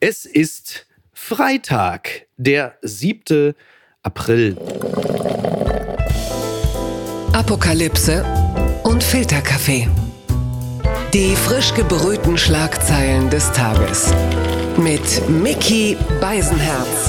Es ist Freitag, der 7. April. Apokalypse und Filterkaffee. Die frisch gebrühten Schlagzeilen des Tages. Mit Micky Beisenherz.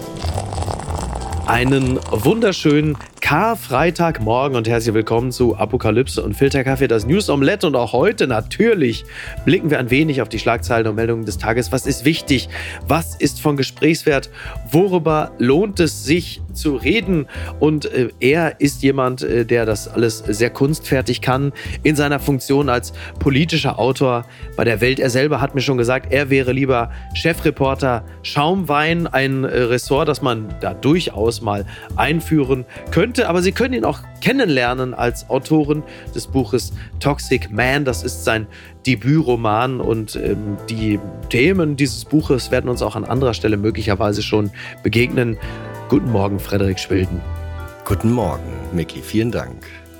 Einen wunderschönen Karfreitagmorgen und herzlich willkommen zu Apokalypse und Filterkaffee, das News Omelette. Und auch heute natürlich blicken wir ein wenig auf die Schlagzeilen und Meldungen des Tages. Was ist wichtig? Was ist von Gesprächswert? Worüber lohnt es sich zu reden? Und er ist jemand, der das alles sehr kunstfertig kann in seiner Funktion als politischer Autor bei der Welt. Er selber hat mir schon gesagt, er wäre lieber Chefreporter Schaumwein, ein Ressort, das man da durchaus mal einführen könnte. Aber Sie können ihn auch kennenlernen als Autorin des Buches Toxic Man. Das ist sein Debütroman und die Themen dieses Buches werden uns auch an anderer Stelle möglicherweise schon begegnen. Guten Morgen, Frederik Schwilden. Guten Morgen, Micky. Vielen Dank.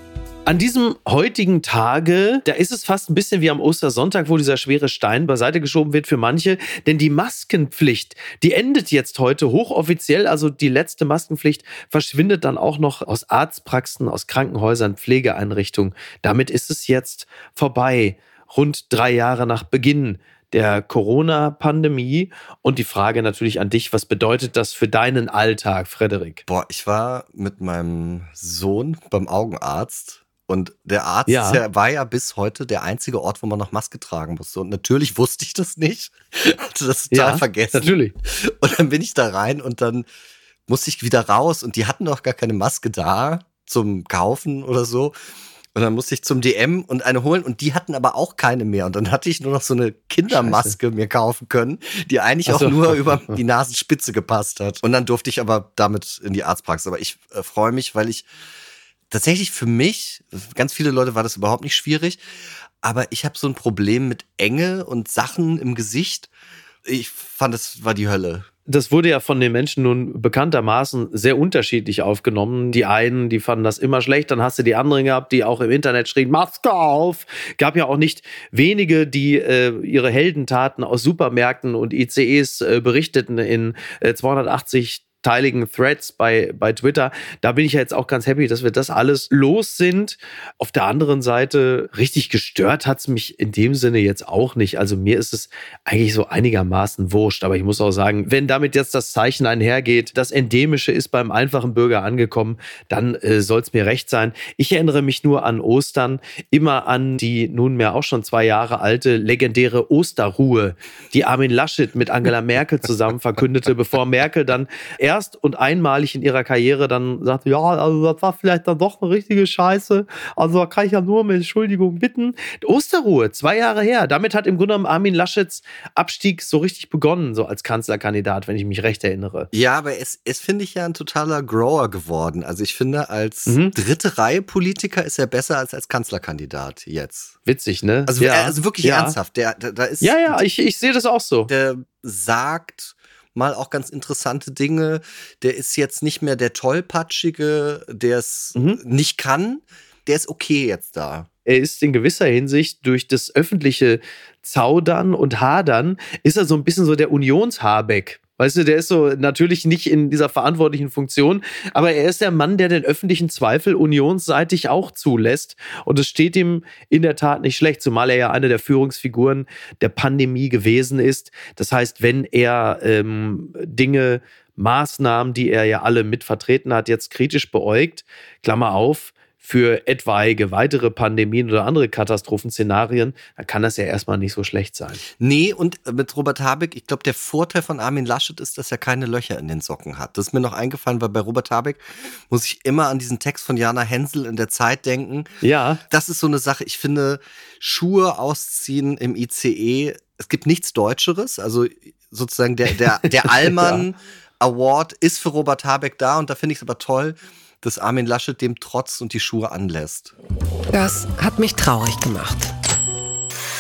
An diesem heutigen Tage, da ist es fast ein bisschen wie am Ostersonntag, wo dieser schwere Stein beiseite geschoben wird für manche. Denn die Maskenpflicht, die endet jetzt heute hochoffiziell. Also die letzte Maskenpflicht verschwindet dann auch noch aus Arztpraxen, aus Krankenhäusern, Pflegeeinrichtungen. Damit ist es jetzt vorbei. Rund 3 Jahre nach Beginn der Corona-Pandemie. Und die Frage natürlich an dich, was bedeutet das für deinen Alltag, Frederik? Ich war mit meinem Sohn beim Augenarzt. Und der Arzt war ja bis heute der einzige Ort, wo man noch Maske tragen musste. Und natürlich wusste ich das nicht. Hatte das total vergessen. Natürlich. Und dann bin ich da rein und dann musste ich wieder raus. Und die hatten noch gar keine Maske da zum Kaufen oder so. Und dann musste ich zum DM und eine holen. Und die hatten aber auch keine mehr. Und dann hatte ich nur noch so eine Kindermaske mir kaufen können, die eigentlich auch nur über die Nasenspitze gepasst hat. Und dann durfte ich aber damit in die Arztpraxis. Aber ich freue mich, weil ich tatsächlich für mich, ganz viele Leute war das überhaupt nicht schwierig, aber ich habe so ein Problem mit Enge und Sachen im Gesicht. Ich fand, das war die Hölle. Das wurde ja von den Menschen nun bekanntermaßen sehr unterschiedlich aufgenommen. Die einen, die fanden das immer schlecht, dann hast du die anderen gehabt, die auch im Internet schrien, Maske auf! Gab ja auch nicht wenige, die ihre Heldentaten aus Supermärkten und ICEs berichteten in 280 teiligen Threads bei Twitter. Da bin ich ja jetzt auch ganz happy, dass wir das alles los sind. Auf der anderen Seite, richtig gestört hat es mich in dem Sinne jetzt auch nicht. Also mir ist es eigentlich so einigermaßen wurscht. Aber ich muss auch sagen, wenn damit jetzt das Zeichen einhergeht, das Endemische ist beim einfachen Bürger angekommen, dann soll es mir recht sein. Ich erinnere mich nur an Ostern, immer an die nunmehr auch schon 2 Jahre alte legendäre Osterruhe, die Armin Laschet mit Angela Merkel zusammen verkündete, bevor Merkel dann erst und einmalig in ihrer Karriere dann sagte, ja, also das war vielleicht dann doch eine richtige Scheiße. Also da kann ich ja nur um Entschuldigung bitten. Osterruhe, 2 Jahre her. Damit hat im Grunde genommen Armin Laschets Abstieg so richtig begonnen, so als Kanzlerkandidat, wenn ich mich recht erinnere. Ja, aber es finde ich ja ein totaler Grower geworden. Also ich finde, als dritte Reihe Politiker ist er besser als Kanzlerkandidat jetzt. Witzig, ne? Also, also wirklich ernsthaft. Da ist, ich sehe das auch so. Der sagt mal auch ganz interessante Dinge. Der ist jetzt nicht mehr der Tollpatschige, der es nicht kann. Der ist okay jetzt da. Er ist in gewisser Hinsicht durch das öffentliche Zaudern und Hadern, ist er so ein bisschen so der Unions-Habeck. Weißt du, der ist so natürlich nicht in dieser verantwortlichen Funktion, aber er ist der Mann, der den öffentlichen Zweifel unionsseitig auch zulässt. Und es steht ihm in der Tat nicht schlecht, zumal er ja eine der Führungsfiguren der Pandemie gewesen ist. Das heißt, wenn er Maßnahmen, die er ja alle mit vertreten hat, jetzt kritisch beäugt, Klammer auf, für etwaige weitere Pandemien oder andere Katastrophenszenarien, dann kann das ja erstmal nicht so schlecht sein. Nee, und mit Robert Habeck, ich glaube, der Vorteil von Armin Laschet ist, dass er keine Löcher in den Socken hat. Das ist mir noch eingefallen, weil bei Robert Habeck muss ich immer an diesen Text von Jana Hensel in der Zeit denken. Ja. Das ist so eine Sache, ich finde, Schuhe ausziehen im ICE, es gibt nichts Deutscheres, also sozusagen der Allmann Award ist für Robert Habeck da und da finde ich es aber toll, dass Armin Laschet dem trotzt und die Schuhe anlässt. Das hat mich traurig gemacht.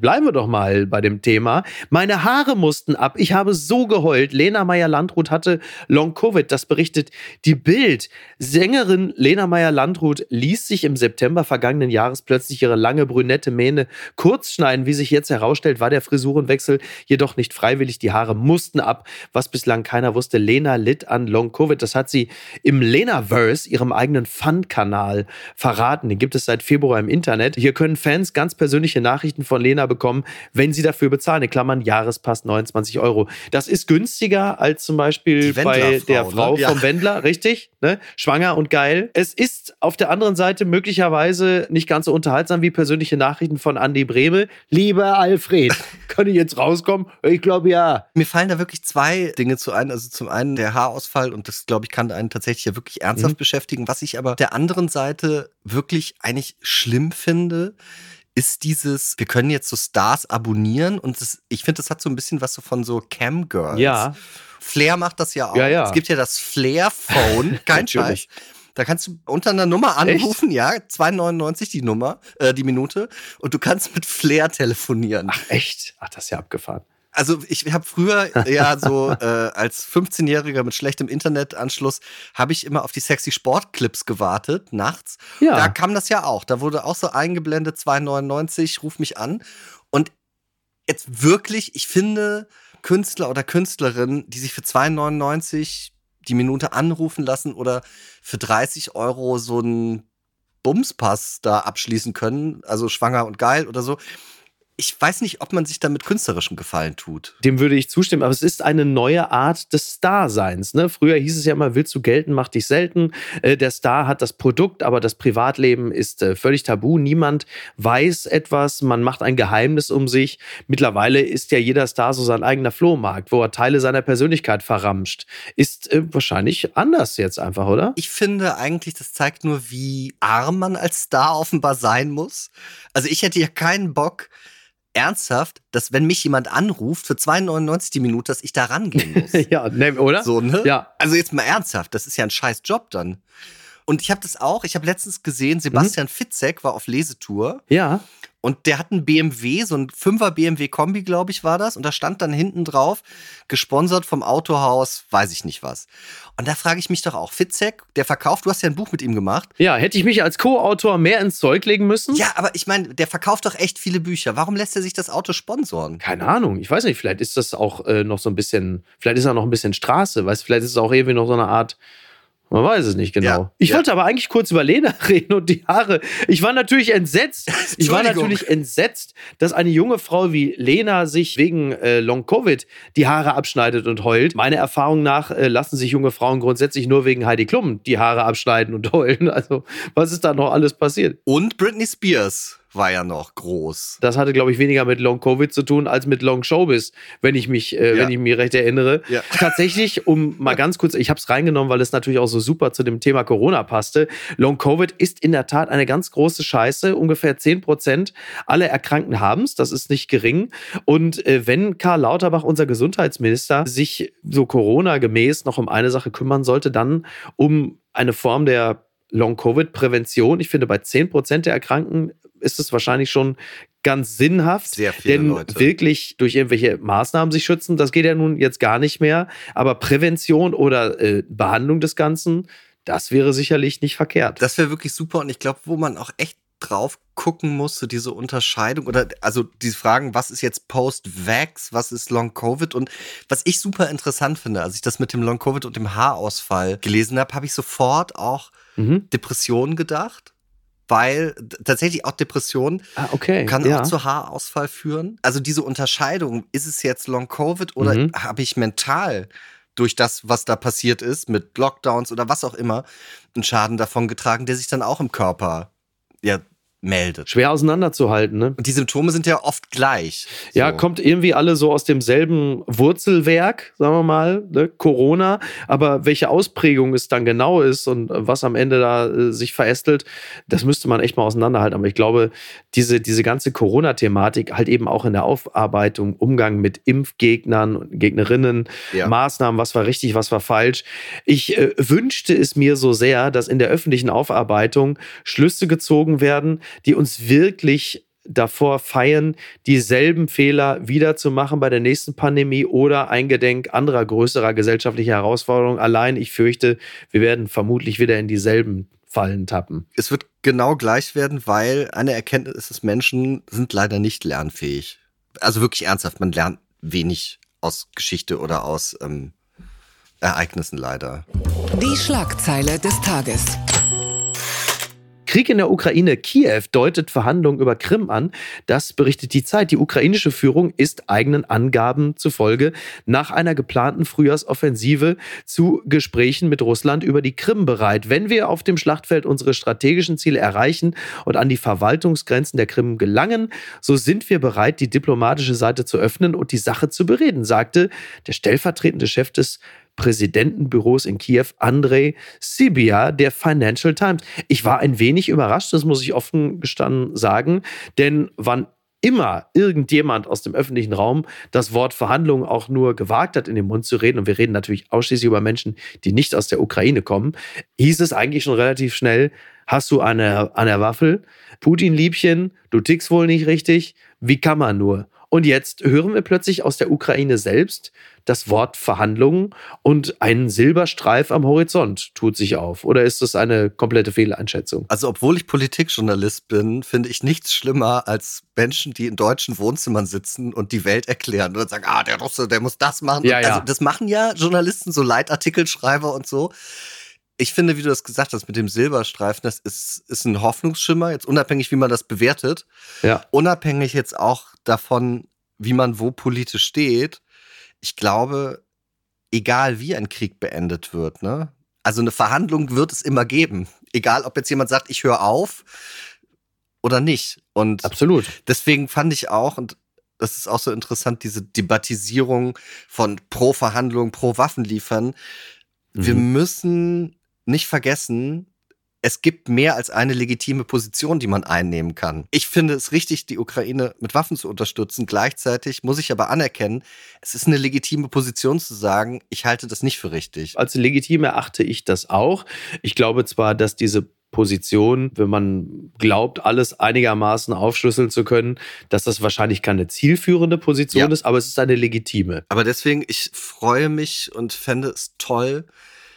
bleiben wir doch mal bei dem Thema. Meine Haare mussten ab. Ich habe so geheult. Lena Meyer-Landrut hatte Long-Covid. Das berichtet die Bild. Sängerin Lena Meyer-Landrut ließ sich im September vergangenen Jahres plötzlich ihre lange brünette Mähne kurz schneiden. Wie sich jetzt herausstellt, war der Frisurenwechsel jedoch nicht freiwillig. Die Haare mussten ab, was bislang keiner wusste. Lena litt an Long-Covid. Das hat sie im Lenaverse, ihrem eigenen Fun-Kanal, verraten. Den gibt es seit Februar im Internet. Hier können Fans ganz persönliche Nachrichten von Lena bekommen, wenn sie dafür bezahlen. In Klammern Jahrespass 29 €. Das ist günstiger als zum Beispiel bei der Frau vom Wendler, richtig? Ne? Schwanger und geil. Es ist auf der anderen Seite möglicherweise nicht ganz so unterhaltsam wie persönliche Nachrichten von Andi Brehme. Lieber Alfred, kann ich jetzt rauskommen? Ich glaube ja. Mir fallen da wirklich zwei Dinge zu ein. Also zum einen der Haarausfall und das, glaube ich, kann einen tatsächlich ja wirklich ernsthaft beschäftigen. Was ich aber der anderen Seite wirklich eigentlich schlimm finde, ist dieses, wir können jetzt so Stars abonnieren und ich finde, das hat so ein bisschen was so von so Camgirls. Ja. Flair macht das ja auch. Ja, ja. Es gibt ja das Flair-Phone, kein Scheiß. Da kannst du unter einer Nummer anrufen, ja, 2,99 die Nummer, die Minute, und du kannst mit Flair telefonieren. Ach echt? Ach, das ist ja abgefahren. Also ich habe früher ja so als 15-Jähriger mit schlechtem Internetanschluss habe ich immer auf die sexy Sportclips gewartet, nachts. Ja. Da kam das ja auch. Da wurde auch so eingeblendet, 2,99, ruf mich an. Und jetzt wirklich, ich finde Künstler oder Künstlerinnen, die sich für 2,99 die Minute anrufen lassen oder für 30 € so einen Bumspass da abschließen können, also schwanger und geil oder so. Ich weiß nicht, ob man sich damit künstlerischen Gefallen tut. Dem würde ich zustimmen, aber es ist eine neue Art des Starseins. Ne? Früher hieß es ja immer, willst du gelten, mach dich selten. Der Star hat das Produkt, aber das Privatleben ist völlig tabu. Niemand weiß etwas, man macht ein Geheimnis um sich. Mittlerweile ist ja jeder Star so sein eigener Flohmarkt, wo er Teile seiner Persönlichkeit verramscht. Ist wahrscheinlich anders jetzt einfach, oder? Ich finde eigentlich, das zeigt nur, wie arm man als Star offenbar sein muss. Also ich hätte ja keinen Bock, ernsthaft, dass wenn mich jemand anruft für 2,99 die Minute, dass ich da rangehen muss. Ja, ne, oder? So, ne? Ja. Also jetzt mal ernsthaft, das ist ja ein scheiß Job dann. Und ich habe das auch, ich habe letztens gesehen, Sebastian Fitzek war auf Lesetour. Ja. Und der hat einen BMW, so ein 5er BMW-Kombi, glaube ich, war das. Und da stand dann hinten drauf, gesponsert vom Autohaus, weiß ich nicht was. Und da frage ich mich doch auch, Fitzek, der verkauft, du hast ja ein Buch mit ihm gemacht. Ja, hätte ich mich als Co-Autor mehr ins Zeug legen müssen? Ja, aber ich meine, der verkauft doch echt viele Bücher. Warum lässt er sich das Auto sponsoren? Keine Ahnung, ich weiß nicht, vielleicht ist das auch noch so ein bisschen, vielleicht ist er noch ein bisschen Straße, weißt du, vielleicht ist es auch irgendwie noch so eine Art, man weiß es nicht genau. Ja, ich wollte aber eigentlich kurz über Lena reden und die Haare. Ich war natürlich entsetzt. Dass eine junge Frau wie Lena sich wegen Long-Covid die Haare abschneidet und heult. Meiner Erfahrung nach lassen sich junge Frauen grundsätzlich nur wegen Heidi Klum die Haare abschneiden und heulen. Also, was ist da noch alles passiert? Und Britney Spears war ja noch groß. Das hatte, glaube ich, weniger mit Long-Covid zu tun als mit Long-Showbiz, wenn ich mich recht erinnere. Ja. Tatsächlich, um mal ganz kurz, ich habe es reingenommen, weil es natürlich auch so super zu dem Thema Corona passte. Long-Covid ist in der Tat eine ganz große Scheiße. Ungefähr 10% aller Erkrankten haben es. Das ist nicht gering. Und wenn Karl Lauterbach, unser Gesundheitsminister, sich so Corona-gemäß noch um eine Sache kümmern sollte, dann um eine Form der Long-Covid-Prävention. Ich finde, bei 10% der Erkrankten ist es wahrscheinlich schon ganz sinnhaft. Sehr viele denn Leute. Wirklich durch irgendwelche Maßnahmen sich schützen, das geht ja nun jetzt gar nicht mehr. Aber Prävention oder Behandlung des Ganzen, das wäre sicherlich nicht verkehrt. Das wäre wirklich super und ich glaube, wo man auch echt drauf gucken muss, so diese Unterscheidung oder also diese Fragen, was ist jetzt Post-Vax, was ist Long-Covid und was ich super interessant finde, als ich das mit dem Long-Covid und dem Haarausfall gelesen habe, habe ich sofort auch Depressionen gedacht. Weil tatsächlich auch Depression kann auch zu Haarausfall führen. Also diese Unterscheidung, ist es jetzt Long-Covid oder habe ich mental durch das, was da passiert ist, mit Lockdowns oder was auch immer, einen Schaden davon getragen, der sich dann auch im Körper meldet. Schwer auseinanderzuhalten, ne? Und die Symptome sind ja oft gleich. Ja, so. Kommt irgendwie alle so aus demselben Wurzelwerk, sagen wir mal, ne? Corona. Aber welche Ausprägung es dann genau ist und was am Ende da sich verästelt, das müsste man echt mal auseinanderhalten. Aber ich glaube, diese ganze Corona-Thematik halt eben auch in der Aufarbeitung, Umgang mit Impfgegnern und Gegnerinnen, Maßnahmen, was war richtig, was war falsch. Ich wünschte es mir so sehr, dass in der öffentlichen Aufarbeitung Schlüsse gezogen werden, die uns wirklich davor feiern, dieselben Fehler wiederzumachen bei der nächsten Pandemie oder eingedenk anderer größerer gesellschaftlicher Herausforderungen. Allein, ich fürchte, wir werden vermutlich wieder in dieselben Fallen tappen. Es wird genau gleich werden, weil eine Erkenntnis ist, dass Menschen sind leider nicht lernfähig. Also wirklich ernsthaft, man lernt wenig aus Geschichte oder aus Ereignissen leider. Die Schlagzeile des Tages. Krieg in der Ukraine. Kiew deutet Verhandlungen über Krim an. Das berichtet die Zeit. Die ukrainische Führung ist eigenen Angaben zufolge nach einer geplanten Frühjahrsoffensive zu Gesprächen mit Russland über die Krim bereit. Wenn wir auf dem Schlachtfeld unsere strategischen Ziele erreichen und an die Verwaltungsgrenzen der Krim gelangen, so sind wir bereit, die diplomatische Seite zu öffnen und die Sache zu bereden, sagte der stellvertretende Chef des Präsidentenbüros in Kiew, Andrei Sybiha, der Financial Times. Ich war ein wenig überrascht, das muss ich offen gestanden sagen, denn wann immer irgendjemand aus dem öffentlichen Raum das Wort Verhandlungen auch nur gewagt hat, in den Mund zu reden, und wir reden natürlich ausschließlich über Menschen, die nicht aus der Ukraine kommen, hieß es eigentlich schon relativ schnell, hast du eine Waffel? Putin-Liebchen, du tickst wohl nicht richtig, wie kann man nur? Und jetzt hören wir plötzlich aus der Ukraine selbst das Wort Verhandlungen und ein Silberstreif am Horizont tut sich auf. Oder ist das eine komplette Fehleinschätzung? Also obwohl ich Politikjournalist bin, finde ich nichts schlimmer als Menschen, die in deutschen Wohnzimmern sitzen und die Welt erklären und sagen, der Russe, der muss das machen. Ja, also das machen ja Journalisten, so Leitartikelschreiber und so. Ich finde, wie du das gesagt hast, mit dem Silberstreifen, das ist ein Hoffnungsschimmer, jetzt unabhängig, wie man das bewertet. Ja. Unabhängig jetzt auch davon, wie man wo politisch steht. Ich glaube, egal wie ein Krieg beendet wird, ne? Also eine Verhandlung wird es immer geben. Egal, ob jetzt jemand sagt, ich höre auf oder nicht. Und absolut. Deswegen fand ich auch, und das ist auch so interessant, diese Debattisierung von pro Verhandlung, pro Waffen liefern. Wir müssen nicht vergessen, es gibt mehr als eine legitime Position, die man einnehmen kann. Ich finde es richtig, die Ukraine mit Waffen zu unterstützen. Gleichzeitig muss ich aber anerkennen, es ist eine legitime Position zu sagen, ich halte das nicht für richtig. Als legitim erachte ich das auch. Ich glaube zwar, dass diese Position, wenn man glaubt, alles einigermaßen aufschlüsseln zu können, dass das wahrscheinlich keine zielführende Position ist, aber es ist eine legitime. Aber deswegen, ich freue mich und fände es toll,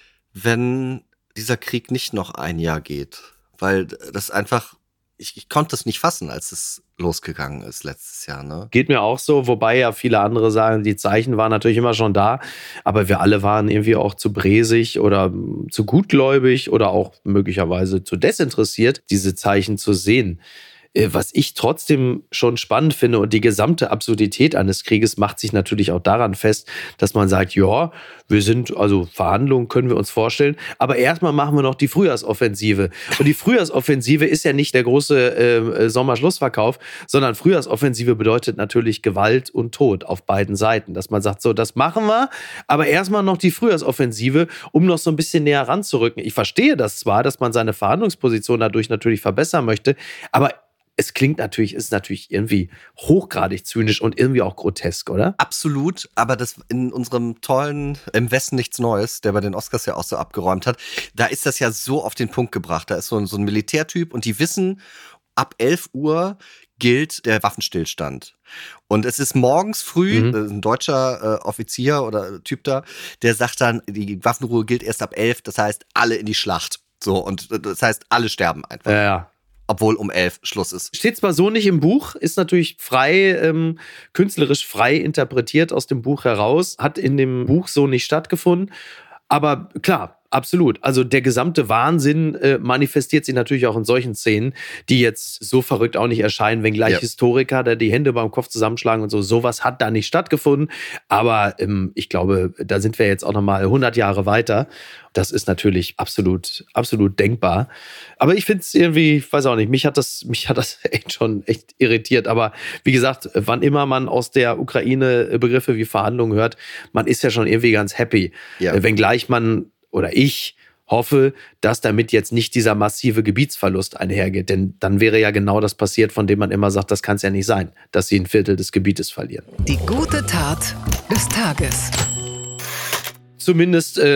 wenn dieser Krieg nicht noch ein Jahr geht. Weil das einfach, ich konnte es nicht fassen, als es losgegangen ist letztes Jahr. Ne? Geht mir auch so, wobei ja viele andere sagen, die Zeichen waren natürlich immer schon da, aber wir alle waren irgendwie auch zu bresig oder zu gutgläubig oder auch möglicherweise zu desinteressiert, diese Zeichen zu sehen. Was ich trotzdem schon spannend finde, und die gesamte Absurdität eines Krieges macht sich natürlich auch daran fest, dass man sagt, ja, Verhandlungen können wir uns vorstellen, aber erstmal machen wir noch die Frühjahrsoffensive. Und die Frühjahrsoffensive ist ja nicht der große Sommerschlussverkauf, sondern Frühjahrsoffensive bedeutet natürlich Gewalt und Tod auf beiden Seiten. Dass man sagt, so, das machen wir, aber erstmal noch die Frühjahrsoffensive, um noch so ein bisschen näher ranzurücken. Ich verstehe das zwar, dass man seine Verhandlungsposition dadurch natürlich verbessern möchte, aber es klingt natürlich, ist natürlich irgendwie hochgradig zynisch und irgendwie auch grotesk, oder? Absolut, aber das in unserem tollen Im Westen nichts Neues, der bei den Oscars ja auch so abgeräumt hat, da ist das ja so auf den Punkt gebracht. Da ist so ein Militärtyp und die wissen, ab 11 Uhr gilt der Waffenstillstand. Und es ist morgens früh, ein deutscher Offizier oder Typ da, der sagt dann, die Waffenruhe gilt erst ab 11, das heißt, alle in die Schlacht. So, und das heißt, alle sterben einfach. Ja. Obwohl um 11 Schluss ist. Steht zwar so nicht im Buch, ist natürlich frei, künstlerisch frei interpretiert aus dem Buch heraus, hat in dem Buch so nicht stattgefunden, aber klar, absolut. Also der gesamte Wahnsinn manifestiert sich natürlich auch in solchen Szenen, die jetzt so verrückt auch nicht erscheinen, wenngleich Historiker da die Hände beim Kopf zusammenschlagen und so. Sowas hat da nicht stattgefunden. Aber ich glaube, da sind wir jetzt auch nochmal 100 Jahre weiter. Das ist natürlich absolut, absolut denkbar. Aber ich finde es irgendwie, ich weiß auch nicht, mich hat das echt irritiert. Aber wie gesagt, wann immer man aus der Ukraine Begriffe wie Verhandlungen hört, man ist ja schon irgendwie ganz happy. Ja. Wenngleich man oder ich hoffe, dass damit jetzt nicht dieser massive Gebietsverlust einhergeht. Denn dann wäre ja genau das passiert, von dem man immer sagt, das kann es ja nicht sein, dass sie ein Viertel des Gebietes verlieren. Die gute Tat des Tages. Zumindest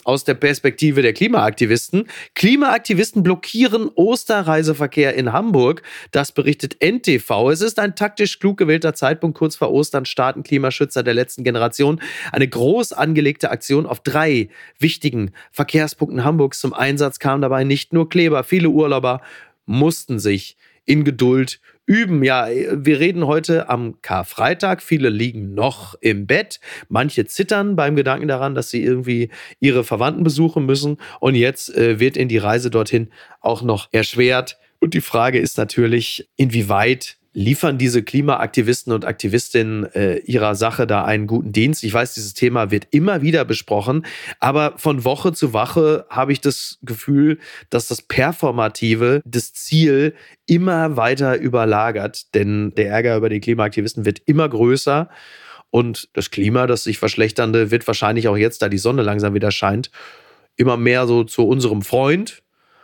aus der Perspektive der Klimaaktivisten. Klimaaktivisten blockieren Osterreiseverkehr in Hamburg. Das berichtet NTV. Es ist ein taktisch klug gewählter Zeitpunkt. Kurz vor Ostern starten Klimaschützer der letzten Generation eine groß angelegte Aktion auf 3 wichtigen Verkehrspunkten Hamburgs zum Einsatz. Kamen dabei nicht nur Kleber. Viele Urlauber mussten sich in Geduld üben. Ja, wir reden heute am Karfreitag. Viele liegen noch im Bett. Manche zittern beim Gedanken daran, dass sie irgendwie ihre Verwandten besuchen müssen. Und jetzt wird ihnen die Reise dorthin auch noch erschwert. Und die Frage ist natürlich, inwieweit liefern diese Klimaaktivisten und Aktivistinnen ihrer Sache da einen guten Dienst? Ich weiß, dieses Thema wird immer wieder besprochen, aber von Woche zu Woche habe ich das Gefühl, dass das Performative, das Ziel immer weiter überlagert, denn der Ärger über die Klimaaktivisten wird immer größer und das Klima, das sich verschlechternde, wird wahrscheinlich auch jetzt, da die Sonne langsam wieder scheint, immer mehr so zu unserem Freund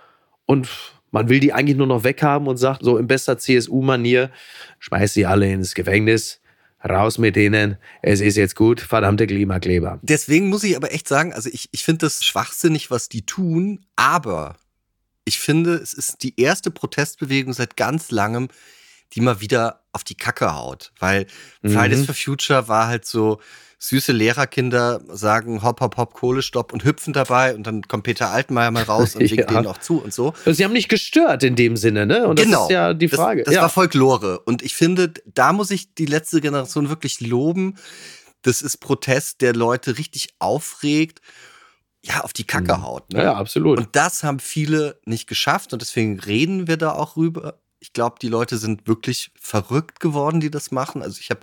und man will die eigentlich nur noch weghaben und sagt so in bester CSU-Manier, schmeiß sie alle ins Gefängnis, raus mit denen, es ist jetzt gut, verdammte Klimakleber. Deswegen muss ich aber echt sagen, also ich finde das schwachsinnig, was die tun, aber ich finde, es ist die erste Protestbewegung seit ganz langem, die mal wieder auf die Kacke haut, weil Fridays for Future war halt so, süße Lehrerkinder sagen hopp, hopp, hopp, Kohlestopp und hüpfen dabei und dann kommt Peter Altmaier mal raus und winkt denen auch zu und so. Sie haben nicht gestört in dem Sinne, ne? Und genau. Das ist ja die Frage. Das war Folklore und ich finde, da muss ich die letzte Generation wirklich loben. Das ist Protest, der Leute richtig aufregt, ja, auf die Kacke haut. Ne? Ja, absolut. Und das haben viele nicht geschafft und deswegen reden wir da auch rüber. Ich glaube, die Leute sind wirklich verrückt geworden, die das machen. Also ich habe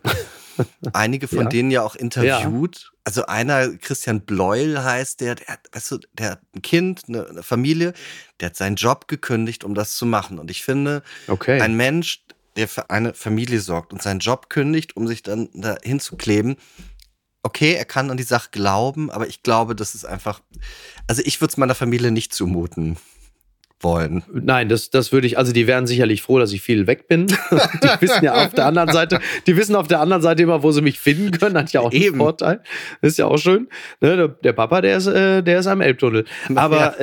einige von denen ja auch interviewt. Ja. Also einer, Christian Bleuel heißt der hat ein Kind, eine Familie, der hat seinen Job gekündigt, um das zu machen. Und ich finde, ein Mensch, der für eine Familie sorgt und seinen Job kündigt, um sich dann da hinzukleben, okay, er kann an die Sache glauben, aber ich glaube, das ist einfach, also ich würde es meiner Familie nicht zumuten wollen. Nein, das würde ich, also die wären sicherlich froh, dass ich viel weg bin. Die wissen ja auf der anderen Seite, immer, wo sie mich finden können, hat ja auch einen Vorteil. Ist ja auch schön. Ne, der Papa, der ist am Elbtunnel. Aber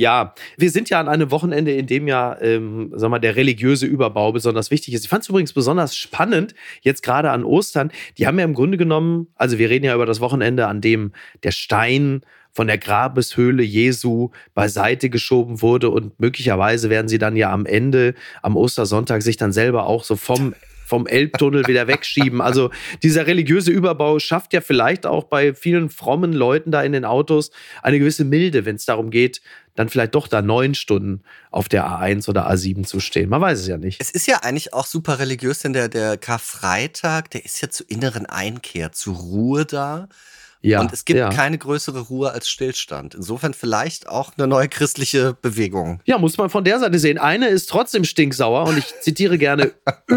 wir sind ja an einem Wochenende, in dem ja, der religiöse Überbau besonders wichtig ist. Ich fand es übrigens besonders spannend, jetzt gerade an Ostern, die haben ja im Grunde genommen, also wir reden ja über das Wochenende, an dem der Stein von der Grabeshöhle Jesu beiseite geschoben wurde und möglicherweise werden sie dann ja am Ende, am Ostersonntag, sich dann selber auch so vom Elbtunnel wieder wegschieben. Also dieser religiöse Überbau schafft ja vielleicht auch bei vielen frommen Leuten da in den Autos eine gewisse Milde, wenn es darum geht, dann vielleicht doch da 9 Stunden auf der A1 oder A7 zu stehen. Man weiß es ja nicht. Es ist ja eigentlich auch super religiös, denn der Karfreitag, der ist ja zur inneren Einkehr, zur Ruhe da. Ja, und es gibt keine größere Ruhe als Stillstand. Insofern vielleicht auch eine neue christliche Bewegung. Ja, muss man von der Seite sehen. Eine ist trotzdem stinksauer und ich zitiere gerne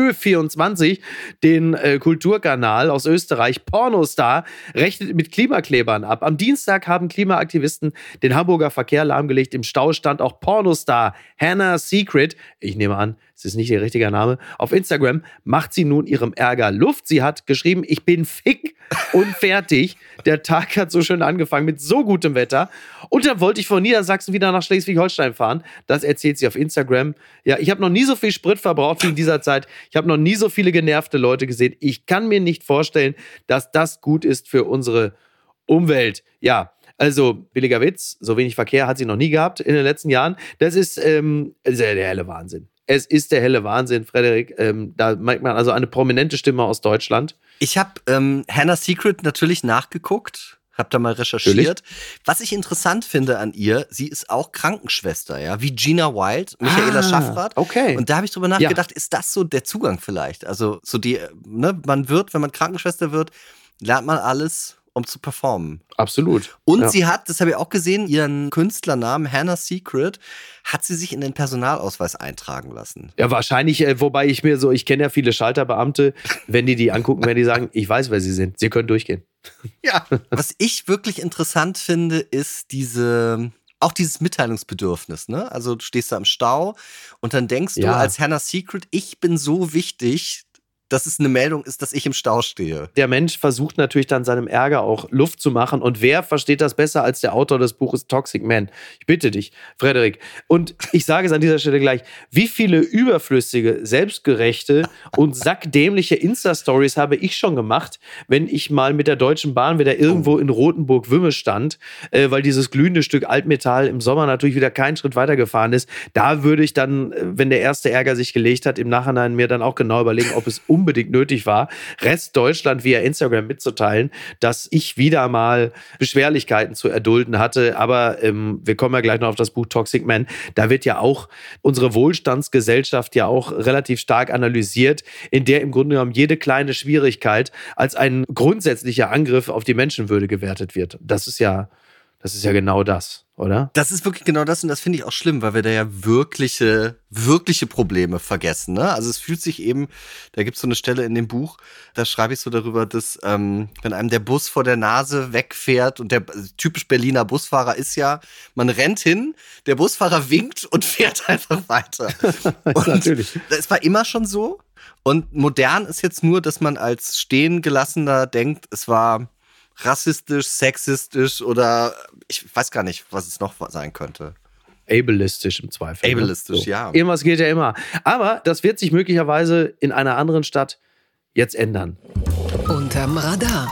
Ö24, den Kulturkanal aus Österreich. Pornostar rechnet mit Klimaklebern ab. Am Dienstag haben Klimaaktivisten den Hamburger Verkehr lahmgelegt. Im Stau stand auch Pornostar Hannah Secret. Ich nehme an, es ist nicht ihr richtiger Name. Auf Instagram macht sie nun ihrem Ärger Luft. Sie hat geschrieben, ich bin fick und fertig. Der Tag hat so schön angefangen mit so gutem Wetter. Und dann wollte ich von Niedersachsen wieder nach Schleswig-Holstein fahren. Das erzählt sie auf Instagram. Ja, ich habe noch nie so viel Sprit verbraucht wie in dieser Zeit. Ich habe noch nie so viele genervte Leute gesehen. Ich kann mir nicht vorstellen, dass das gut ist für unsere Umwelt. Ja, also billiger Witz, so wenig Verkehr hat sie noch nie gehabt in den letzten Jahren. Das ist der helle Wahnsinn. Es ist der helle Wahnsinn, Frederik. Da merkt man also eine prominente Stimme aus Deutschland. Ich habe Hannah Secret natürlich nachgeguckt, habe da mal recherchiert. Natürlich. Was ich interessant finde an ihr, sie ist auch Krankenschwester, ja, wie Gina Wild, Michaela Schaffrath. Okay. Und da habe ich drüber nachgedacht, ist das so der Zugang vielleicht? Also so die, ne, wenn man Krankenschwester wird, lernt man alles, um zu performen. Absolut. Und sie hat, das habe ich auch gesehen, ihren Künstlernamen Hannah Secret, hat sie sich in den Personalausweis eintragen lassen. Ja, wahrscheinlich, wobei ich kenne ja viele Schalterbeamte, wenn die angucken, wenn die sagen, ich weiß, wer sie sind, sie können durchgehen. Ja. Was ich wirklich interessant finde, ist auch dieses Mitteilungsbedürfnis, ne? Also du stehst da im Stau und dann denkst du als Hannah Secret, ich bin so wichtig, dass es eine Meldung ist, dass ich im Stau stehe. Der Mensch versucht natürlich dann seinem Ärger auch Luft zu machen. Und wer versteht das besser als der Autor des Buches Toxic Man? Ich bitte dich, Frederik. Und ich sage es an dieser Stelle gleich, wie viele überflüssige, selbstgerechte und sackdämliche Insta-Stories habe ich schon gemacht, wenn ich mal mit der Deutschen Bahn wieder irgendwo in Rothenburg-Wümme stand, weil dieses glühende Stück Altmetall im Sommer natürlich wieder keinen Schritt weitergefahren ist. Da würde ich dann, wenn der erste Ärger sich gelegt hat, im Nachhinein mir dann auch genau überlegen, ob es unbedingt nötig war, Rest Deutschland via Instagram mitzuteilen, dass ich wieder mal Beschwerlichkeiten zu erdulden hatte. Aber wir kommen ja gleich noch auf das Buch Toxic Man. Da wird ja auch unsere Wohlstandsgesellschaft ja auch relativ stark analysiert, in der im Grunde genommen jede kleine Schwierigkeit als ein grundsätzlicher Angriff auf die Menschenwürde gewertet wird. Das ist ja genau das, oder? Das ist wirklich genau das und das finde ich auch schlimm, weil wir da ja wirkliche Probleme vergessen. Ne? Also es fühlt sich eben, da gibt es so eine Stelle in dem Buch, da schreibe ich so darüber, dass wenn einem der Bus vor der Nase wegfährt und der typisch Berliner Busfahrer ist ja, man rennt hin, der Busfahrer winkt und fährt einfach weiter. Und natürlich. Das war immer schon so und modern ist jetzt nur, dass man als Stehengelassener denkt, es war rassistisch, sexistisch oder ich weiß gar nicht, was es noch sein könnte. Ableistisch im Zweifel. Ableistisch, so. Ja. Irgendwas geht ja immer. Aber das wird sich möglicherweise in einer anderen Stadt jetzt ändern. Unterm Radar.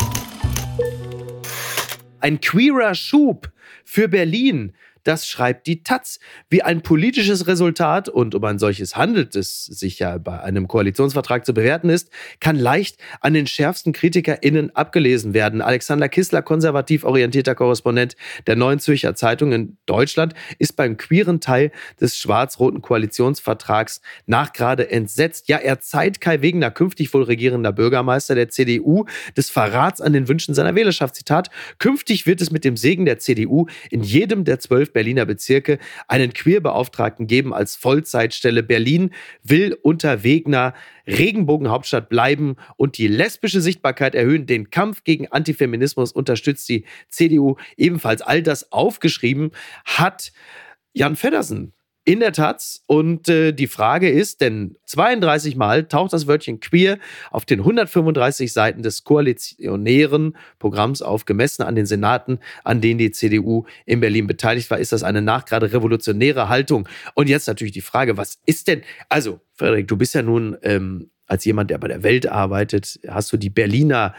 Ein queerer Schub für Berlin. Das schreibt die Taz. Wie ein politisches Resultat, und um ein solches handelt es sich ja bei einem Koalitionsvertrag zu bewerten ist, kann leicht an den schärfsten KritikerInnen abgelesen werden. Alexander Kissler, konservativ orientierter Korrespondent der Neuen Zürcher Zeitung in Deutschland, ist beim queeren Teil des schwarz-roten Koalitionsvertrags nachgerade entsetzt. Ja, er zeiht Kai Wegener, künftig wohl regierender Bürgermeister der CDU, des Verrats an den Wünschen seiner Wählerschaft. Zitat: Künftig wird es mit dem Segen der CDU in jedem der 12 Berliner Bezirke einen Queerbeauftragten geben als Vollzeitstelle. Berlin will unter Wegener Regenbogenhauptstadt bleiben und die lesbische Sichtbarkeit erhöhen. Den Kampf gegen Antifeminismus unterstützt die CDU ebenfalls. All das aufgeschrieben hat Jan Feddersen in der Taz. Und die Frage ist, denn 32 Mal taucht das Wörtchen queer auf den 135 Seiten des koalitionären Programms auf, gemessen an den Senaten, an denen die CDU in Berlin beteiligt war. Ist das eine nachgerade revolutionäre Haltung? Und jetzt natürlich die Frage, was ist denn, also Frederik, du bist ja nun als jemand, der bei der Welt arbeitet, hast du die Berliner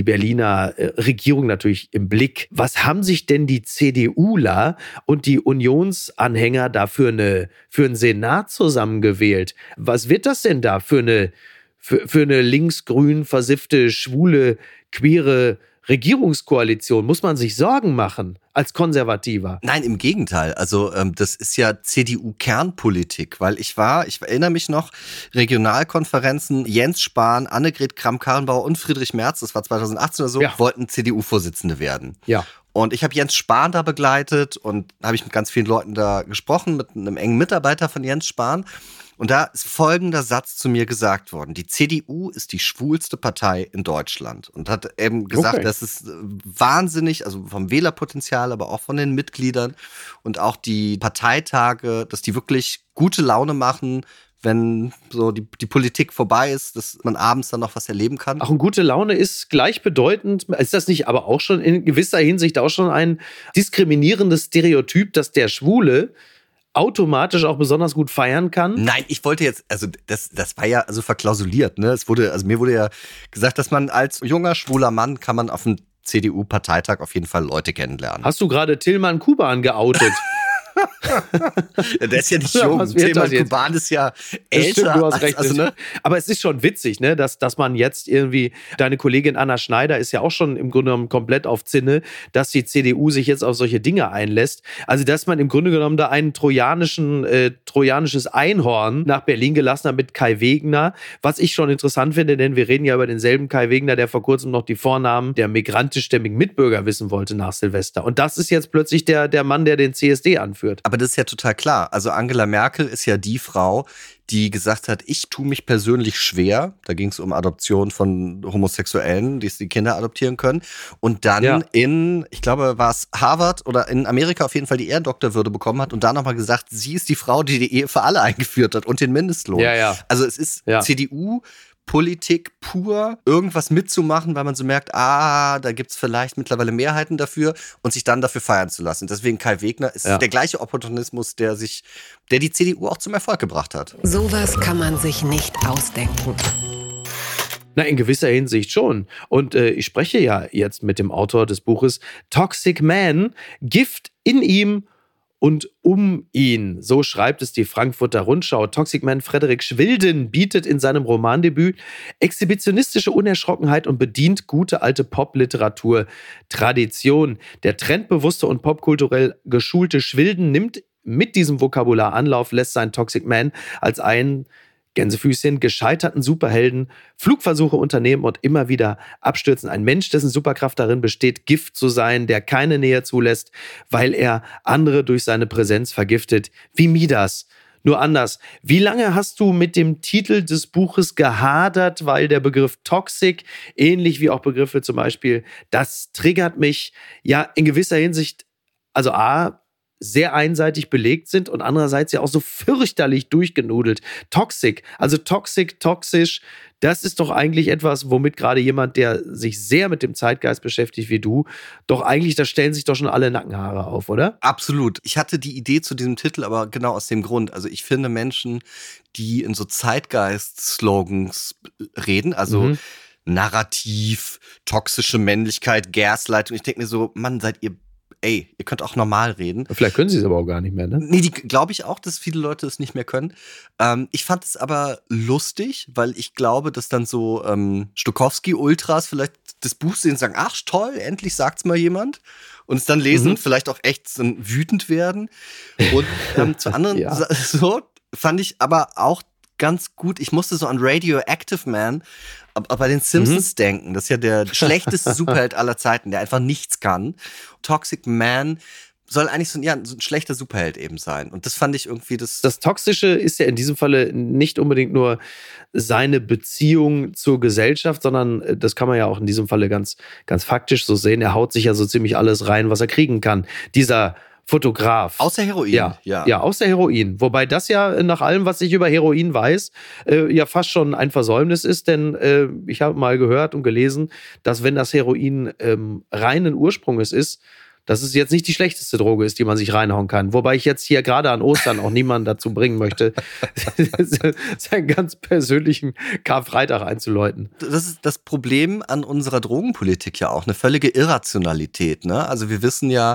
Regierung natürlich im Blick. Was haben sich denn die CDUler und die Unionsanhänger da für einen Senat zusammengewählt? Was wird das denn da für eine linksgrün versiffte, schwule, queere Regierungskoalition? Muss man sich Sorgen machen als Konservativer? Nein, im Gegenteil. Also das ist ja CDU-Kernpolitik, weil ich erinnere mich noch, Regionalkonferenzen, Jens Spahn, Annegret Kramp-Karrenbauer und Friedrich Merz, das war 2018 oder so, wollten CDU-Vorsitzende werden. Ja. Und ich habe Jens Spahn da begleitet und habe ich mit ganz vielen Leuten da gesprochen, mit einem engen Mitarbeiter von Jens Spahn. Und da ist folgender Satz zu mir gesagt worden: Die CDU ist die schwulste Partei in Deutschland. Und hat eben gesagt, das ist wahnsinnig, also vom Wählerpotenzial, aber auch von den Mitgliedern und auch die Parteitage, dass die wirklich gute Laune machen, wenn so die Politik vorbei ist, dass man abends dann noch was erleben kann. Ach, und gute Laune ist gleichbedeutend. Ist das nicht aber auch schon in gewisser Hinsicht auch schon ein diskriminierendes Stereotyp, dass der Schwule automatisch auch besonders gut feiern kann? Nein, ich wollte jetzt, also das war ja also verklausuliert, ne? Mir wurde ja gesagt, dass man als junger, schwuler Mann kann man auf dem CDU-Parteitag auf jeden Fall Leute kennenlernen. Hast du gerade Tillmann Kuban geoutet? Ja, der ist ja nicht jung. Tillmann Kuban ist ja älter. Stimmt, du hast recht. Ne? Aber es ist schon witzig, ne? dass man jetzt irgendwie, deine Kollegin Anna Schneider ist ja auch schon im Grunde genommen komplett auf Zinne, dass die CDU sich jetzt auf solche Dinge einlässt. Also, dass man im Grunde genommen da ein trojanisches Einhorn nach Berlin gelassen hat mit Kai Wegener, was ich schon interessant finde, denn wir reden ja über denselben Kai Wegener, der vor kurzem noch die Vornamen der migrantischstämmigen Mitbürger wissen wollte nach Silvester. Und das ist jetzt plötzlich der Mann, der den CSD anführt. Aber das ist ja total klar. Also Angela Merkel ist ja die Frau, die gesagt hat, ich tue mich persönlich schwer. Da ging es um Adoption von Homosexuellen, die Kinder adoptieren können. Und dann ich glaube, war es Harvard oder in Amerika auf jeden Fall die Ehrendoktorwürde bekommen hat und da nochmal gesagt, sie ist die Frau, die Ehe für alle eingeführt hat und den Mindestlohn. Ja. Also es ist CDU Politik pur, irgendwas mitzumachen, weil man so merkt, da gibt's vielleicht mittlerweile Mehrheiten dafür und sich dann dafür feiern zu lassen. Deswegen Kai Wegner ist der gleiche Opportunismus, der die CDU auch zum Erfolg gebracht hat. Sowas kann man sich nicht ausdenken. Na, in gewisser Hinsicht schon. Und ich spreche ja jetzt mit dem Autor des Buches Toxic Man, Gift in ihm und um ihn. So schreibt es die Frankfurter Rundschau. Toxic Man Frederik Schwilden bietet in seinem Romandebüt exhibitionistische Unerschrockenheit und bedient gute alte Popliteratur-Tradition. Der trendbewusste und popkulturell geschulte Schwilden nimmt mit diesem Vokabular Anlauf, lässt sein Toxic Man als einen Gänsefüßchen, gescheiterten Superhelden, Flugversuche unternehmen und immer wieder abstürzen. Ein Mensch, dessen Superkraft darin besteht, Gift zu sein, der keine Nähe zulässt, weil er andere durch seine Präsenz vergiftet. Wie Midas. Nur anders. Wie lange hast du mit dem Titel des Buches gehadert, weil der Begriff Toxic, ähnlich wie auch Begriffe zum Beispiel, das triggert mich, ja, in gewisser Hinsicht, also sehr einseitig belegt sind und andererseits ja auch so fürchterlich durchgenudelt. Toxic, also toxisch, das ist doch eigentlich etwas, womit gerade jemand, der sich sehr mit dem Zeitgeist beschäftigt wie du, doch eigentlich, da stellen sich doch schon alle Nackenhaare auf, oder? Absolut. Ich hatte die Idee zu diesem Titel, aber genau aus dem Grund. Also ich finde Menschen, die in so Zeitgeist-Slogans reden, also Narrativ, toxische Männlichkeit, Gaslighting. Ich denke mir so, Mann, ihr könnt auch normal reden. Vielleicht können sie es aber auch gar nicht mehr, ne? Nee, glaube ich auch, dass viele Leute es nicht mehr können. Ich fand es aber lustig, weil ich glaube, dass dann so Stokowski-Ultras vielleicht das Buch sehen und sagen, ach toll, endlich sagt's mal jemand. Und es dann lesen und vielleicht auch echt wütend werden. Und zu anderen so fand ich aber auch ganz gut, ich musste so an Radioactive Man bei den Simpsons denken. Das ist ja der schlechteste Superheld aller Zeiten, der einfach nichts kann. Toxic Man soll eigentlich so ein schlechter Superheld eben sein. Und das fand ich irgendwie das Toxische ist ja in diesem Falle nicht unbedingt nur seine Beziehung zur Gesellschaft, sondern das kann man ja auch in diesem Falle ganz, ganz faktisch so sehen. Er haut sich ja so ziemlich alles rein, was er kriegen kann. Dieser Fotograf. Außer Heroin. Ja, außer Heroin. Wobei das ja nach allem, was ich über Heroin weiß, ja fast schon ein Versäumnis ist, denn ich habe mal gehört und gelesen, dass wenn das Heroin reinen Ursprungs ist, dass es jetzt nicht die schlechteste Droge ist, die man sich reinhauen kann. Wobei ich jetzt hier gerade an Ostern auch niemanden dazu bringen möchte, seinen ganz persönlichen Karfreitag einzuläuten. Das ist das Problem an unserer Drogenpolitik ja auch, eine völlige Irrationalität. Ne? Also wir wissen ja,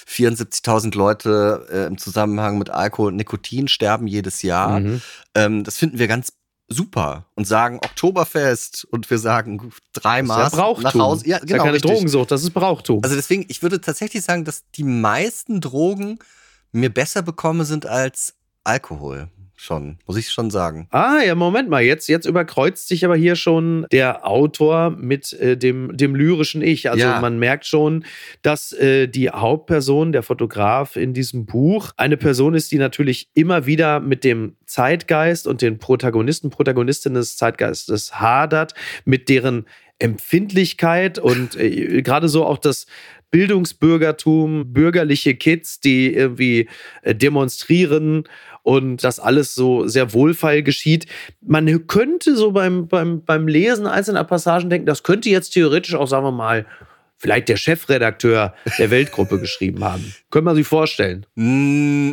74.000 Leute im Zusammenhang mit Alkohol und Nikotin sterben jedes Jahr. Das finden wir ganz super und sagen Oktoberfest und wir sagen 3 Maß nach Hause. Ja, genau, das ist ja keine Drogensucht, das ist Brauchtum. Also deswegen, ich würde tatsächlich sagen, dass die meisten Drogen mir besser bekommen sind als Alkohol. Schon, muss ich schon sagen. Ja, Moment mal, jetzt überkreuzt sich aber hier schon der Autor mit dem lyrischen Ich. Also man merkt schon, dass die Hauptperson, der Fotograf in diesem Buch, eine Person ist, die natürlich immer wieder mit dem Zeitgeist und den Protagonistinnen des Zeitgeistes hadert, mit deren Empfindlichkeit und gerade so auch das Bildungsbürgertum, bürgerliche Kids, die irgendwie demonstrieren und das alles so sehr wohlfeil geschieht. Man könnte so beim Lesen einzelner Passagen denken, das könnte jetzt theoretisch auch, sagen wir mal, vielleicht der Chefredakteur der Weltgruppe geschrieben haben. Könnte man sich vorstellen. Nee,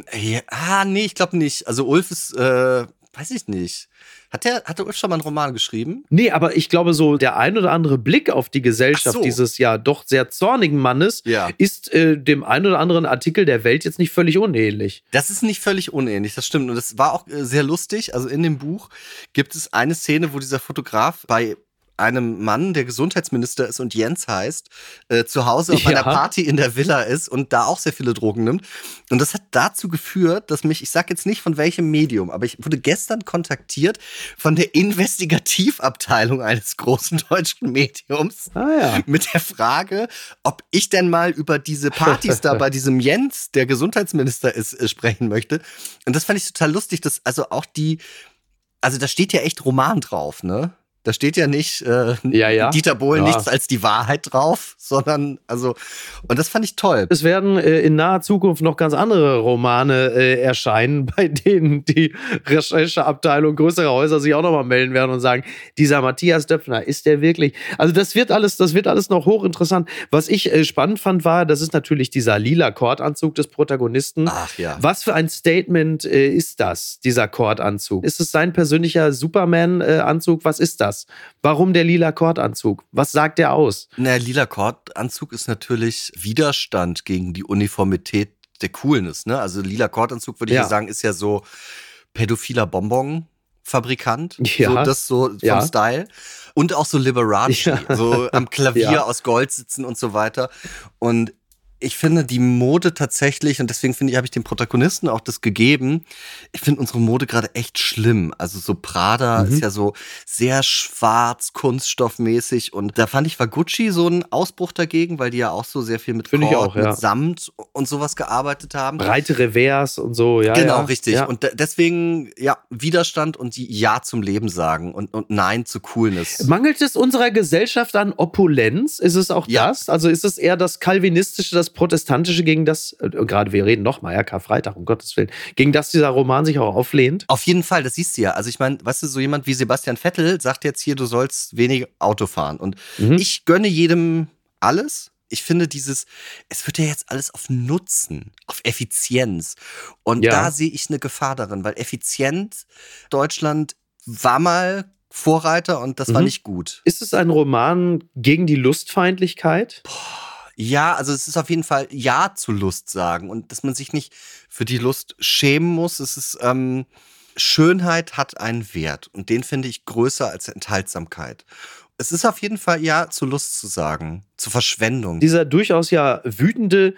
ich glaube nicht. Also Ulf ist, weiß ich nicht. Hat der Ulf schon mal einen Roman geschrieben? Nee, aber ich glaube, so der ein oder andere Blick auf die Gesellschaft dieses ja doch sehr zornigen Mannes ist dem ein oder anderen Artikel der Welt jetzt nicht völlig unähnlich. Das ist nicht völlig unähnlich, das stimmt. Und das war auch sehr lustig. Also in dem Buch gibt es eine Szene, wo dieser Fotograf bei einem Mann, der Gesundheitsminister ist und Jens heißt, zu Hause auf einer Party in der Villa ist und da auch sehr viele Drogen nimmt. Und das hat dazu geführt, dass ich sag jetzt nicht von welchem Medium, aber ich wurde gestern kontaktiert von der Investigativabteilung eines großen deutschen Mediums mit der Frage, ob ich denn mal über diese Partys da bei diesem Jens, der Gesundheitsminister ist, sprechen möchte. Und das fand ich total lustig, dass also auch da steht ja echt Roman drauf, ne? Da steht ja nicht Ja. Dieter Bohlen Ja. nichts als die Wahrheit drauf, sondern, und das fand ich toll. Es werden in naher Zukunft noch ganz andere Romane erscheinen, bei denen die Rechercheabteilung größerer Häuser sich auch nochmal melden werden und sagen, dieser Matthias Döpfner, ist der wirklich? Also das wird alles noch hochinteressant. Was ich spannend fand, war, das ist natürlich dieser lila Kordanzug des Protagonisten. Ach ja. Was für ein Statement ist das, dieser Kordanzug? Ist es sein persönlicher Superman-Anzug? Was ist das? Warum der lila Kordanzug? Was sagt der aus? Der lila Kordanzug ist natürlich Widerstand gegen die Uniformität der Coolness, ne? Also lila Kordanzug, würde ich Ja. ja sagen, ist ja so pädophiler Bonbon-Fabrikant. Ja. So das so vom Ja. Style. Und auch so Liberace, Ja. so am Klavier Ja. aus Gold sitzen und so weiter. Und ich finde die Mode tatsächlich, und deswegen habe ich dem Protagonisten auch das gegeben, ich finde unsere Mode gerade echt schlimm. Also so Prada ist ja so sehr schwarz, kunststoffmäßig, und da fand ich, war Gucci so ein Ausbruch dagegen, weil die ja auch so sehr viel mit Finde ich Kord, auch, ja. mit Samt und sowas gearbeitet haben. Breite Revers und so, ja. Genau, ja. richtig. Ja. Und deswegen, ja, Widerstand und die Ja zum Leben sagen und Nein zu Coolness. Mangelt es unserer Gesellschaft an Opulenz? Ist es auch Ja. das? Also ist es eher das Kalvinistische, das Protestantische, gegen das, gerade wir reden nochmal, ja, Karfreitag, um Gottes Willen, gegen das dieser Roman sich auch auflehnt? Auf jeden Fall, das siehst du ja. Also ich meine, weißt du, so jemand wie Sebastian Vettel sagt jetzt hier, du sollst wenig Auto fahren. Und ich gönne jedem alles. Ich finde es wird ja jetzt alles auf Nutzen, auf Effizienz. Und Ja. da sehe ich eine Gefahr darin, weil Deutschland war mal Vorreiter und das war nicht gut. Ist es ein Roman gegen die Lustfeindlichkeit? Ja, also es ist auf jeden Fall Ja zu Lust sagen und dass man sich nicht für die Lust schämen muss. Es ist, Schönheit hat einen Wert und den finde ich größer als Enthaltsamkeit. Es ist auf jeden Fall Ja zu Lust zu sagen, zur Verschwendung. Dieser durchaus ja wütende,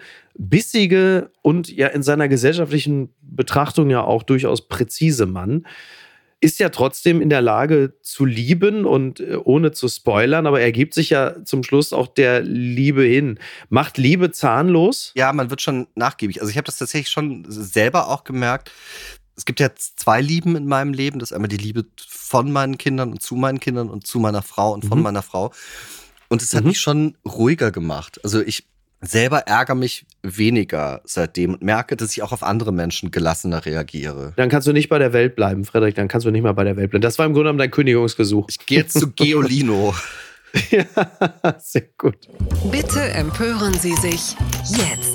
bissige und ja in seiner gesellschaftlichen Betrachtung ja auch durchaus präzise Mann ist ja trotzdem in der Lage zu lieben und ohne zu spoilern, aber er gibt sich ja zum Schluss auch der Liebe hin. Macht Liebe zahnlos? Ja, man wird schon nachgiebig. Also ich habe das tatsächlich schon selber auch gemerkt. Es gibt ja 2 Lieben in meinem Leben. Das ist einmal die Liebe von meinen Kindern und zu meinen Kindern und zu meiner Frau und von meiner Frau. Und es hat mich schon ruhiger gemacht. Also ich selber ärgere mich weniger seitdem und merke, dass ich auch auf andere Menschen gelassener reagiere. Dann kannst du nicht bei der Welt bleiben, Frederik. Dann kannst du nicht mal bei der Welt bleiben. Das war im Grunde genommen dein Kündigungsgesuch. Ich gehe jetzt zu Geolino. Ja, sehr gut. Bitte empören Sie sich jetzt.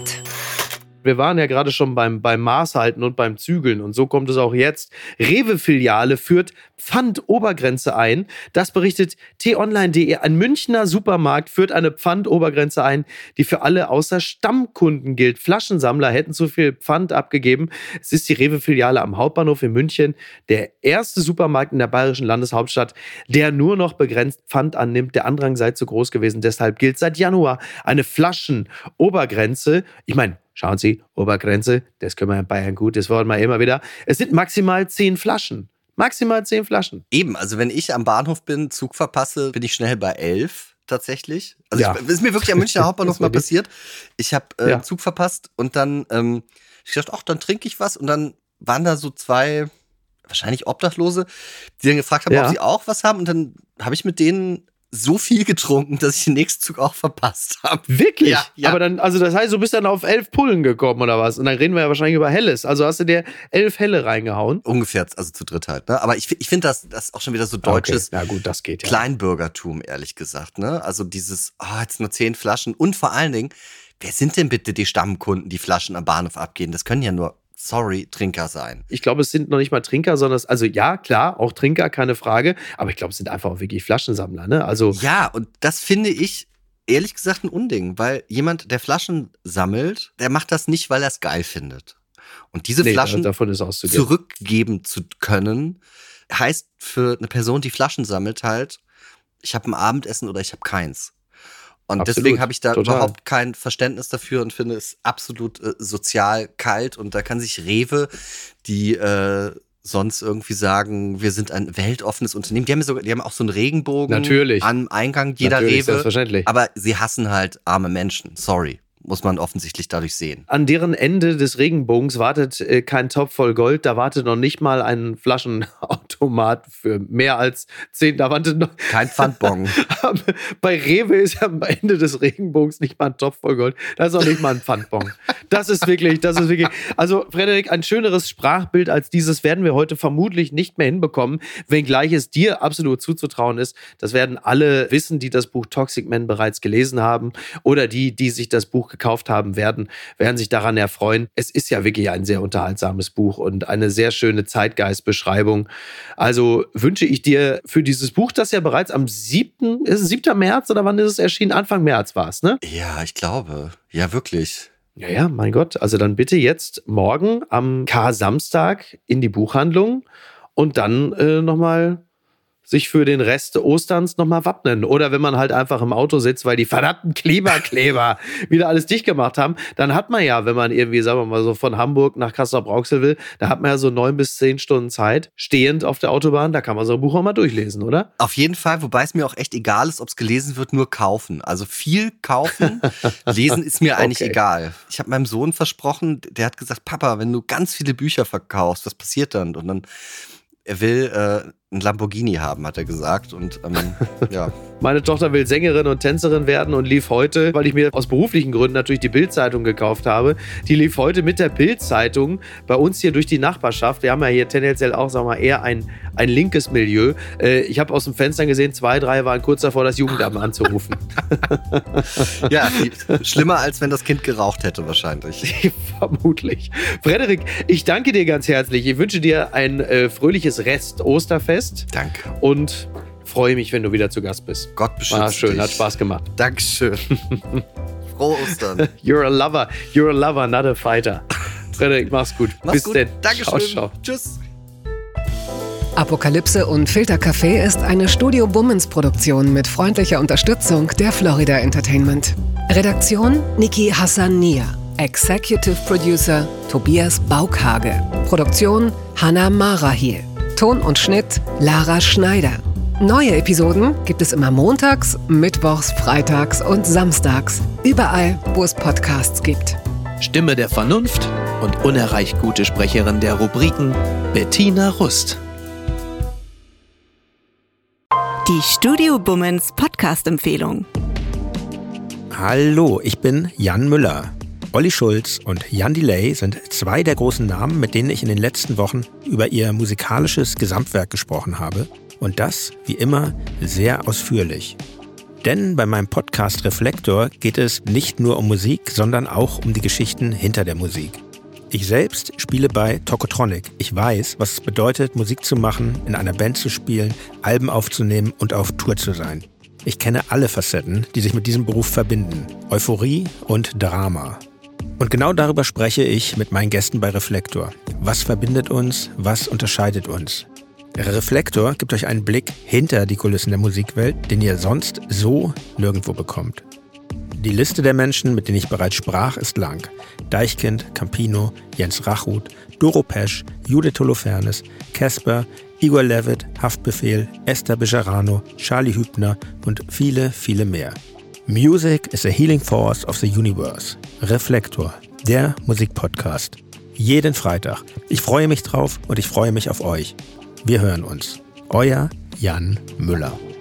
Wir waren ja gerade schon beim Maßhalten und beim Zügeln und so kommt es auch jetzt. Rewe-Filiale führt Pfandobergrenze ein. Das berichtet t-online.de. Ein Münchner Supermarkt führt eine Pfandobergrenze ein, die für alle außer Stammkunden gilt. Flaschensammler hätten zu viel Pfand abgegeben. Es ist die Rewe-Filiale am Hauptbahnhof in München, der erste Supermarkt in der bayerischen Landeshauptstadt, der nur noch begrenzt Pfand annimmt. Der Andrang sei zu groß gewesen. Deshalb gilt seit Januar eine Flaschenobergrenze. Ich meine, schauen Sie, Obergrenze, das können wir in Bayern gut, das wollen wir immer wieder. Es sind maximal 10 Flaschen. Maximal 10 Flaschen. Eben, also wenn ich am Bahnhof bin, Zug verpasse, bin ich schnell bei 11 tatsächlich. Also Ja. das ist mir wirklich am Münchner Hauptbahnhof mal passiert. Ich habe Ja. Zug verpasst und dann ich dachte, ach, dann trinke ich was und dann waren da so 2 wahrscheinlich Obdachlose, die dann gefragt haben, Ja. ob sie auch was haben und dann habe ich mit denen so viel getrunken, dass ich den nächsten Zug auch verpasst habe. Wirklich? Ja, ja. Aber dann, also das heißt, du bist dann auf 11 Pullen gekommen oder was? Und dann reden wir ja wahrscheinlich über Helles. Also hast du dir 11 Helle reingehauen? Ungefähr, also zu dritt halt. Ne? Aber ich finde das auch schon wieder so deutsches Okay. Na gut, das geht ja. Kleinbürgertum, ehrlich gesagt. Ne? Also dieses, jetzt nur 10 Flaschen. Und vor allen Dingen, wer sind denn bitte die Stammkunden, die Flaschen am Bahnhof abgeben? Das können ja nur, Trinker sein. Ich glaube, es sind noch nicht mal Trinker, sondern also ja, klar, auch Trinker, keine Frage. Aber ich glaube, es sind einfach auch wirklich Flaschensammler, ne? Also Ja, und das finde ich ehrlich gesagt ein Unding, weil jemand, der Flaschen sammelt, der macht das nicht, weil er es geil findet. Und diese nee, Flaschen davon ist auszugehen. zurückgeben zu können, heißt für eine Person, die Flaschen sammelt, halt, ich habe ein Abendessen oder ich habe keins. Und Absolut, deswegen habe ich da total. überhaupt kein Verständnis dafür und finde es absolut sozial kalt. Und da kann sich Rewe, die sonst irgendwie sagen, wir sind ein weltoffenes Unternehmen, die haben auch so einen Regenbogen Natürlich. am Eingang jeder Natürlich, Rewe. selbstverständlich. Aber sie hassen halt arme Menschen. Sorry. Muss man offensichtlich dadurch sehen. An deren Ende des Regenbogens wartet kein Topf voll Gold, da wartet noch nicht mal ein Flaschenautomat Automat für mehr als 10, da waren noch kein Pfandbon. Bei Rewe ist ja am Ende des Regenbogens nicht mal ein Topf voll Gold, da ist auch nicht mal ein Pfandbon. Das ist wirklich, also Frederik, ein schöneres Sprachbild als dieses werden wir heute vermutlich nicht mehr hinbekommen, wenngleich es dir absolut zuzutrauen ist. Das werden alle wissen, die das Buch Toxic Men bereits gelesen haben oder die sich das Buch gekauft haben, werden sich daran erfreuen. Es ist ja wirklich ein sehr unterhaltsames Buch und eine sehr schöne Zeitgeistbeschreibung. Also wünsche ich dir für dieses Buch, das ja bereits am 7. März oder wann ist es erschienen? Anfang März war es, ne? Ja, ich glaube. Ja, wirklich. Ja, mein Gott. Also dann bitte jetzt morgen am Kar-Samstag in die Buchhandlung und dann nochmal sich für den Rest Osterns nochmal wappnen. Oder wenn man halt einfach im Auto sitzt, weil die verdammten Klimakleber wieder alles dicht gemacht haben, dann hat man ja, wenn man irgendwie, sagen wir mal so, von Hamburg nach Castrop-Rauxel will, da hat man ja so 9 bis 10 Stunden Zeit, stehend auf der Autobahn, da kann man so ein Buch auch mal durchlesen, oder? Auf jeden Fall, wobei es mir auch echt egal ist, ob es gelesen wird, nur kaufen. Also viel kaufen, lesen ist mir eigentlich egal. Ich habe meinem Sohn versprochen, der hat gesagt, Papa, wenn du ganz viele Bücher verkaufst, was passiert dann? Und dann, er will ein Lamborghini haben, hat er gesagt. Und ja. Meine Tochter will Sängerin und Tänzerin werden und lief heute, weil ich mir aus beruflichen Gründen natürlich die Bild-Zeitung gekauft habe, die lief heute mit der Bild-Zeitung bei uns hier durch die Nachbarschaft. Wir haben ja hier tendenziell auch, sagen wir mal, eher ein linkes Milieu. Ich habe aus dem Fenster gesehen, 2, 3 waren kurz davor, das Jugendamt anzurufen. Ja, schlimmer als wenn das Kind geraucht hätte wahrscheinlich. Vermutlich. Frederik, ich danke dir ganz herzlich. Ich wünsche dir ein fröhliches Rest-Osterfest. Danke. Und freue mich, wenn du wieder zu Gast bist. Gott beschütze War schön, dich. hat Spaß gemacht. Dankeschön. Frohe Ostern. You're a lover, not a fighter. Frederik, mach's gut. Mach's Bis gut. denn. Dankeschön. Ciao. Tschüss. Apokalypse und Filtercafé ist eine Studio Bummens Produktion mit freundlicher Unterstützung der Florida Entertainment. Redaktion Niki Hassania. Executive Producer Tobias Baukhage. Produktion Hannah Marahiel. Ton und Schnitt Lara Schneider. Neue Episoden gibt es immer montags, mittwochs, freitags und samstags. Überall, wo es Podcasts gibt. Stimme der Vernunft und unerreicht gute Sprecherin der Rubriken Bettina Rust. Die Studio Bummens Podcast-Empfehlung. Hallo, ich bin Jan Müller. Olli Schulz und Jan Delay sind 2 der großen Namen, mit denen ich in den letzten Wochen über ihr musikalisches Gesamtwerk gesprochen habe. Und das, wie immer, sehr ausführlich. Denn bei meinem Podcast Reflektor geht es nicht nur um Musik, sondern auch um die Geschichten hinter der Musik. Ich selbst spiele bei Tokotronic. Ich weiß, was es bedeutet, Musik zu machen, in einer Band zu spielen, Alben aufzunehmen und auf Tour zu sein. Ich kenne alle Facetten, die sich mit diesem Beruf verbinden. Euphorie und Drama. Und genau darüber spreche ich mit meinen Gästen bei Reflektor. Was verbindet uns? Was unterscheidet uns? Reflektor gibt euch einen Blick hinter die Kulissen der Musikwelt, den ihr sonst so nirgendwo bekommt. Die Liste der Menschen, mit denen ich bereits sprach, ist lang. Deichkind, Campino, Jens Rachut, Doro Pesch, Judith Holofernes, Casper, Igor Levit, Haftbefehl, Esther Bejarano, Charlie Hübner und viele, viele mehr. Music is a healing force of the universe. Reflektor, der Musikpodcast. Jeden Freitag. Ich freue mich drauf und ich freue mich auf euch. Wir hören uns. Euer Jan Müller.